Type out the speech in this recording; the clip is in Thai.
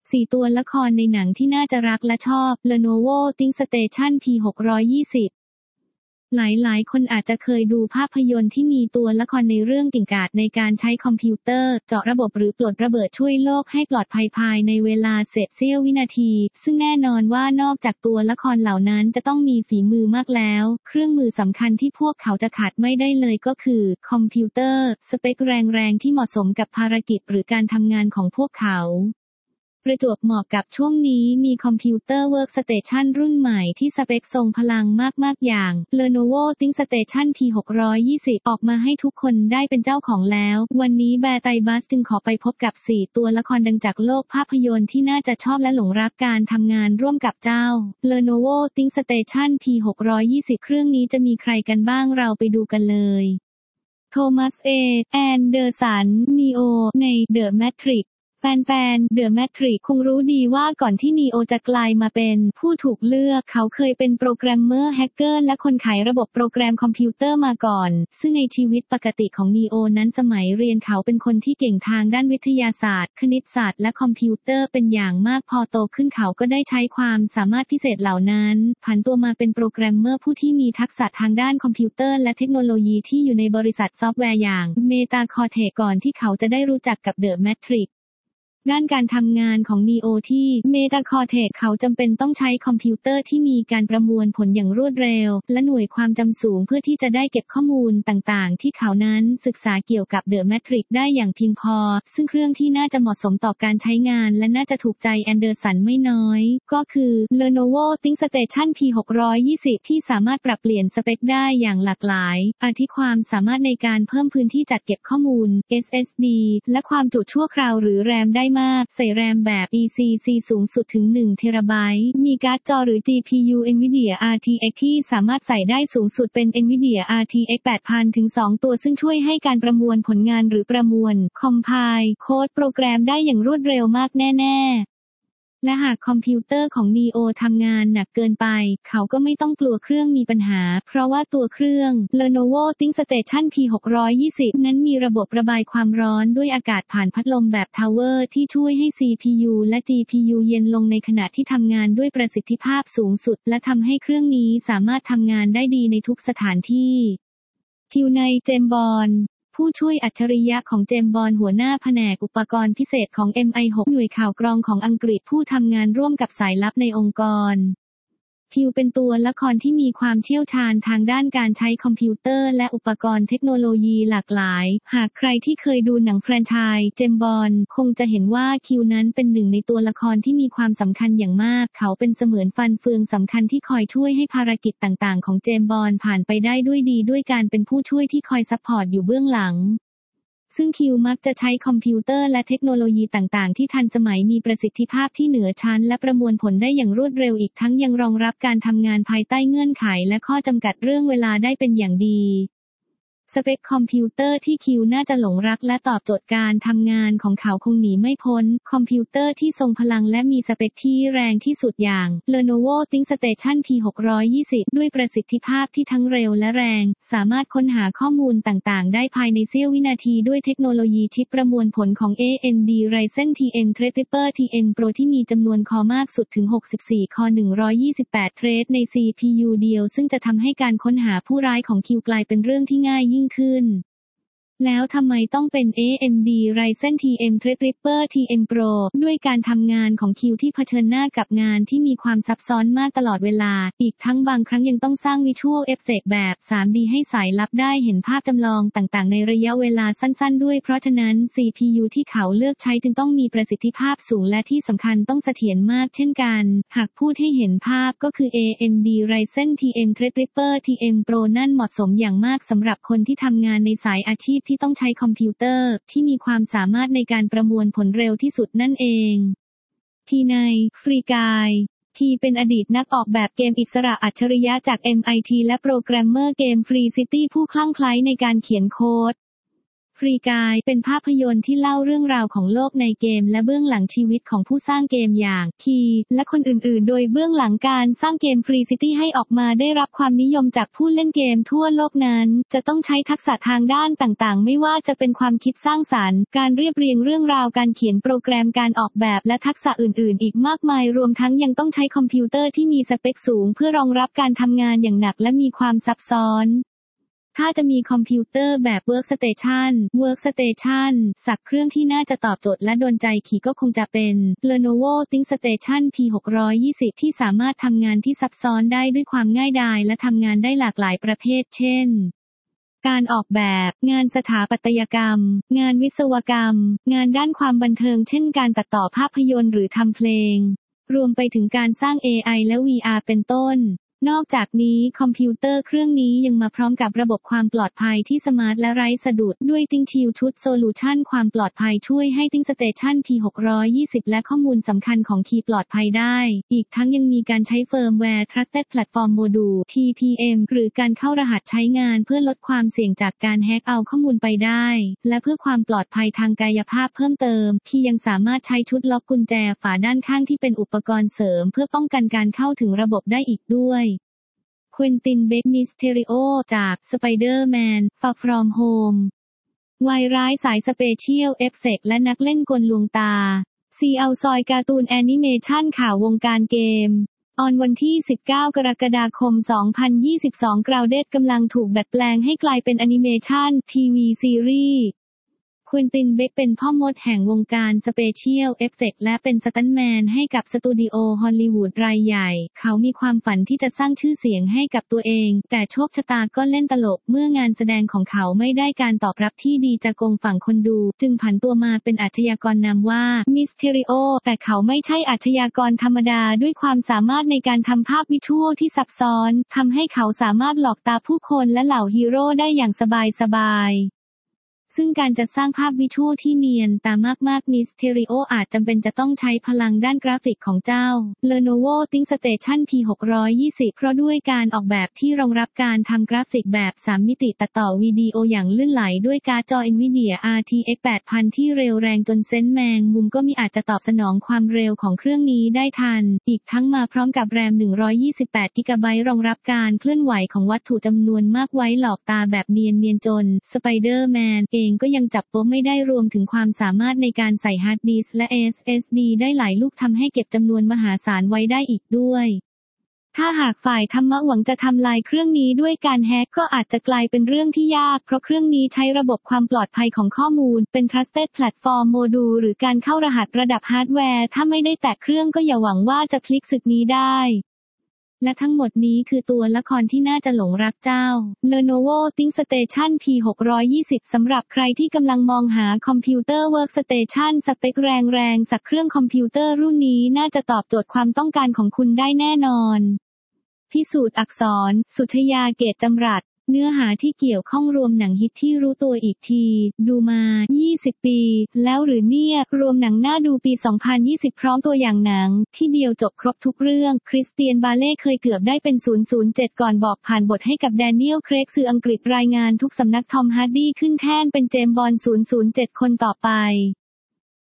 4 ตัวละครในหนังที่น่าจะรักและชอบ Lenovo ThinkStation P620 หลายคนอาจจะเคยดูภาพยนตร์ที่มีตัวละครในเรื่องเก่งกาจในการใช้คอมพิวเตอร์เจาะระบบหรือปลดระเบิดช่วยโลกให้ปลอดภัยภายในเวลาเศษเสี้ยววินาทีซึ่งแน่นอนว่านอกจากตัวละครเหล่านั้นจะต้องมีฝีมือมากแล้วเครื่องมือสำคัญที่พวกเขาจะขาดไม่ได้เลยก็คือคอมพิวเตอร์สเปคแรงๆที่เหมาะสมกับภารกิจหรือการทำงานของพวกเขาประจวบเหมาะกับช่วงนี้มีคอมพิวเตอร์เวิร์กสเตชันรุ่นใหม่ที่สเปคทรงพลังมากๆอย่าง Lenovo ThinkStation P620 ออกมาให้ทุกคนได้เป็นเจ้าของแล้ววันนี้แบร์ไตบัสจึงขอไปพบกับ 4 ตัวละครดังจากโลกภาพยนตร์ที่น่าจะชอบและหลงรักการทำงานร่วมกับเจ้า Lenovo ThinkStation P620 เครื่องนี้จะมีใครกันบ้างเราไปดูกันเลยโทมัส แอนเดอร์สัน นีโอ ใน The Matrixแฟนๆ The Matrix คงรู้ดีว่าก่อนที่นีโอจะกลายมาเป็นผู้ถูกเลือกเขาเคยเป็นโปรแกรมเมอร์แฮกเกอร์และคนขายระบบโปรแกรมคอมพิวเตอร์มาก่อนซึ่งในชีวิตปกติของนีโอนั้นสมัยเรียนเขาเป็นคนที่เก่งทางด้านวิทยาศาสตร์คณิตศาสตร์และคอมพิวเตอร์เป็นอย่างมากพอโตขึ้นเขาก็ได้ใช้ความสามารถพิเศษเหล่านั้นผันตัวมาเป็นโปรแกรมเมอร์ผู้ที่มีทักษะทางด้านคอมพิวเตอร์และเทคโนโลยีที่อยู่ในบริษัทซอฟต์แวร์อย่าง Meta Cortex ก่อนที่เขาจะได้รู้จักกับ The Matrixด้านการทำงานของนีโอที่ Meta Cortex เขาจำเป็นต้องใช้คอมพิวเตอร์ที่มีการประมวลผลอย่างรวดเร็วและหน่วยความจำสูงเพื่อที่จะได้เก็บข้อมูลต่างๆที่เขานั้นศึกษาเกี่ยวกับ The Matrix ได้อย่างเพียงพอซึ่งเครื่องที่น่าจะเหมาะสมต่อการใช้งานและน่าจะถูกใจแอนเดอร์สันไม่น้อยก็คือ Lenovo ThinkStation P620 ที่สามารถปรับเปลี่ยนสเปคได้อย่างหลากหลายอาทิความสามารถในการเพิ่มพื้นที่จัดเก็บข้อมูล SSD และความจุชั่วคราวหรือแรมได้ใส่แรมแบบ ECC สูงสุดถึง1 เทราไบต์มีการ์ดจอหรือ GPU Nvidia RTX ที่สามารถใส่ได้สูงสุดเป็น Nvidia RTX 8000 ถึง 2 ตัวซึ่งช่วยให้การประมวลผลงานหรือประมวล Compile โค้ดโปรแกรมได้อย่างรวดเร็วมากแน่ๆและหากคอมพิวเตอร์ของนีโอทำงานหนักเกินไปเขาก็ไม่ต้องกลัวเครื่องมีปัญหาเพราะว่าตัวเครื่อง Lenovo ThinkStation P620 นั้นมีระบบระบายความร้อนด้วยอากาศผ่านพัดลมแบบทาวเวอร์ที่ช่วยให้ CPU และ GPU เย็นลงในขณะที่ทำงานด้วยประสิทธิภาพสูงสุดและทำให้เครื่องนี้สามารถทำงานได้ดีในทุกสถานที่คิวในเจมส์บอนด์ผู้ช่วยอัจฉริยะของเจมส์บอนด์หัวหน้าแผนกอุปกรณ์พิเศษของ MI6 หน่วยข่าวกรองของอังกฤษผู้ทำงานร่วมกับสายลับในองค์กรคิวเป็นตัวละครที่มีความเชี่ยวชาญทางด้านการใช้คอมพิวเตอร์และอุปกรณ์เทคโนโลยีหลากหลายหากใครที่เคยดูหนังแฟรนไชส์เจมส์บอนด์คงจะเห็นว่าคิวนั้นเป็นหนึ่งในตัวละครที่มีความสำคัญอย่างมากเขาเป็นเสมือนฟันเฟืองสำคัญที่คอยช่วยให้ภารกิจต่างๆของเจมส์บอนด์ผ่านไปได้ด้วยดีด้วยการเป็นผู้ช่วยที่คอยซัพพอร์ตอยู่เบื้องหลังซึ่งคิวมักจะใช้คอมพิวเตอร์และเทคโนโลยีต่างๆที่ทันสมัยมีประสิทธิภาพที่เหนือชั้นและประมวลผลได้อย่างรวดเร็วอีกทั้งยังรองรับการทำงานภายใต้เงื่อนไขและข้อจำกัดเรื่องเวลาได้เป็นอย่างดีสเปคคอมพิวเตอร์ที่คิวน่าจะหลงรักและตอบโจทย์การทำงานของเขาคงหนีไม่พ้นคอมพิวเตอร์ที่ทรงพลังและมีสเปคที่แรงที่สุดอย่าง Lenovo ThinkStation P620 ด้วยประสิทธิภาพที่ทั้งเร็วและแรงสามารถค้นหาข้อมูลต่างๆได้ภายในเสี้ยววินาทีด้วยเทคโนโลยีชิปประมวลผลของ AMD Ryzen TM Threadripper TM Pro ที่มีจำนวนคอร์มากสุดถึง64คอร์128เทรดใน CPU เดียวซึ่งจะทำให้การค้นหาผู้ร้ายของคิวกลายเป็นเรื่องที่ง่ายยิ่งขึ้นแล้วทำไมต้องเป็น AMD Ryzen TM Threadripper TM Pro ด้วยการทำงานของคิวที่เผชิญหน้ากับงานที่มีความซับซ้อนมากตลอดเวลาอีกทั้งบางครั้งยังต้องสร้าง Visual Effect แบบ 3D ให้สายลับได้เห็นภาพจำลองต่างๆในระยะเวลาสั้นๆด้วยเพราะฉะนั้น CPU ที่เขาเลือกใช้จึงต้องมีประสิทธิภาพสูงและที่สำคัญต้องเสถียรมากเช่นกันหากพูดให้เห็นภาพก็คือ AMD Ryzen TM Threadripper TM Pro นั่นเหมาะสมอย่างมากสำหรับคนที่ทำงานในสายอาชีพที่ต้องใช้คอมพิวเตอร์ที่มีความสามารถในการประมวลผลเร็วที่สุดนั่นเองทีในฟรีกายทีเป็นอดีตนักออกแบบเกมอิสระอัจฉริยะจาก MIT และโปรแกรมเมอร์เกม Free City ผู้คลั่งไคล้ในการเขียนโค้ดฟรีกายเป็นภาพยนตร์ที่เล่าเรื่องราวของโลกในเกมและเบื้องหลังชีวิตของผู้สร้างเกมอย่างคีและคนอื่นๆโดยเบื้องหลังการสร้างเกมฟรีซิตี้ให้ออกมาได้รับความนิยมจากผู้เล่นเกมทั่วโลกนั้นจะต้องใช้ทักษะทางด้านต่างๆไม่ว่าจะเป็นความคิดสร้างสรรค์การเรียบเรียงเรื่องราวการเขียนโปรแกรมการออกแบบและทักษะอื่นๆอีกมากมายรวมทั้งยังต้องใช้คอมพิวเตอร์ที่มีสเปคสูงเพื่อรองรับการทำงานอย่างหนักและมีความซับซ้อนถ้าจะมีคอมพิวเตอร์แบบ Workstation สักเครื่องที่น่าจะตอบโจทย์และโดนใจขี่ก็คงจะเป็น Lenovo ThinkStation P620 ที่สามารถทำงานที่ซับซ้อนได้ด้วยความง่ายดายและทำงานได้หลากหลายประเภทเช่นการออกแบบงานสถาปัตยกรรมงานวิศวกรรมงานด้านความบันเทิงเช่นการตัดต่อภาพยนตร์หรือทำเพลงรวมไปถึงการสร้าง AI และ VR เป็นต้นนอกจากนี้คอมพิวเตอร์เครื่องนี้ยังมาพร้อมกับระบบความปลอดภัยที่สมาร์ทและไร้สะดุดด้วย ThinkShield ชุดโซลูชันความปลอดภัยช่วยให้ ThinkStation P620 และข้อมูลสำคัญของคีย์ปลอดภัยได้อีกทั้งยังมีการใช้เฟิร์มแวร์ Trusted Platform Module TPM หรือการเข้ารหัสใช้งานเพื่อลดความเสี่ยงจากการแฮกเอาข้อมูลไปได้และเพื่อความปลอดภัยทางกายภาพเพิ่มเติมที่ยังสามารถใช้ชุดล็อกกุญแจฝาด้านข้างที่เป็นอุปกรณ์เสริมเพื่อป้องกันการเข้าถึงระบบได้อีกด้วยควินติน เบค มิสเทริโอจาก Spider-Man Far From Home วายร้ายสายสเปเชียลเอฟเฟกต์และนักเล่นกลลวงตาซีเอาซอยการ์ตูนแอนิเมชันข่าววงการเกมออนวันที่ 19 กรกฎาคม 2022 Grounded กำลังถูกดัดแปลงให้กลายเป็นแอนิเมชันทีวีซีรีส์ควินติน เบคเป็นพ่อมดแห่งวงการสเปเชียลเอฟเฟกต์และเป็นสตันท์แมนให้กับสตูดิโอฮอลลีวูดรายใหญ่เขามีความฝันที่จะสร้างชื่อเสียงให้กับตัวเองแต่โชคชะตาก็เล่นตลกเมื่องานแสดงของเขาไม่ได้การตอบรับที่ดีจากกองฝั่งคนดูจึงผันตัวมาเป็นอาชญากรนามว่ามิสเทริโอแต่เขาไม่ใช่อาชญากรธรรมดาด้วยความสามารถในการทำภาพวิชวลที่ซับซ้อนทำให้เขาสามารถหลอกตาผู้คนและเหล่าฮีโร่ได้อย่างสบายซึ่งการจะสร้างภาพวิชวลที่เนียนตามากๆมิสเทริโออาจจำเป็นจะต้องใช้พลังด้านกราฟิกของเจ้า Lenovo ThinkStation P620 เพราะด้วยการออกแบบที่รองรับการทำกราฟิกแบบ3มิติตัดต่อวิดีโออย่างลื่นไหลด้วยการ์ดจอ Nvidia RTX 8000 ที่เร็วแรงจนเซนส์แมงมุมก็มีอาจจะตอบสนองความเร็วของเครื่องนี้ได้ทันอีกทั้งมาพร้อมกับแรม128 กิกะไบต์รองรับการเคลื่อนไหวของวัตถุจำนวนมากไว้หลอกตาแบบเนียนจน Spider-Manเองก็ยังจับโป๊ะไม่ได้รวมถึงความสามารถในการใส่ฮาร์ดดิสก์และ SSD ได้หลายลูกทำให้เก็บจำนวนมหาศาลไว้ได้อีกด้วยถ้าหากฝ่ายธรรมะหวังจะทำลายเครื่องนี้ด้วยการแฮกก็อาจจะกลายเป็นเรื่องที่ยากเพราะเครื่องนี้ใช้ระบบความปลอดภัยของข้อมูลเป็น Trusted Platform Module หรือการเข้ารหัสระดับฮาร์ดแวร์ถ้าไม่ได้แตะเครื่องก็อย่าหวังว่าจะพลิกศึกนี้ได้และทั้งหมดนี้คือตัวละครที่น่าจะหลงรักเจ้า Lenovo ThinkStation P620 สำหรับใครที่กำลังมองหาคอมพิวเตอร์ Workstation สเปคแรงๆสักเครื่องคอมพิวเตอร์รุ่นนี้น่าจะตอบโจทย์ความต้องการของคุณได้แน่นอนพิสูจน์อักษรสุชยาเกตจำรัดเนื้อหาที่เกี่ยวข้องรวมหนังฮิตที่รู้ตัวอีกทีดูมา20ปีแล้วหรือเนี่ยรวมหนังน่าดูปี2020พร้อมตัวอย่างหนังที่เดียวจบครบทุกเรื่องคริสเตียนบาเล่เคยเกือบได้เป็น007ก่อนบอกผ่านบทให้กับแดเนียลเครกสื่ออังกฤษรายงานทุกสำนักทอมฮาร์ดี้ขึ้นแท่นเป็นเจมส์บอนด์007คนต่อไป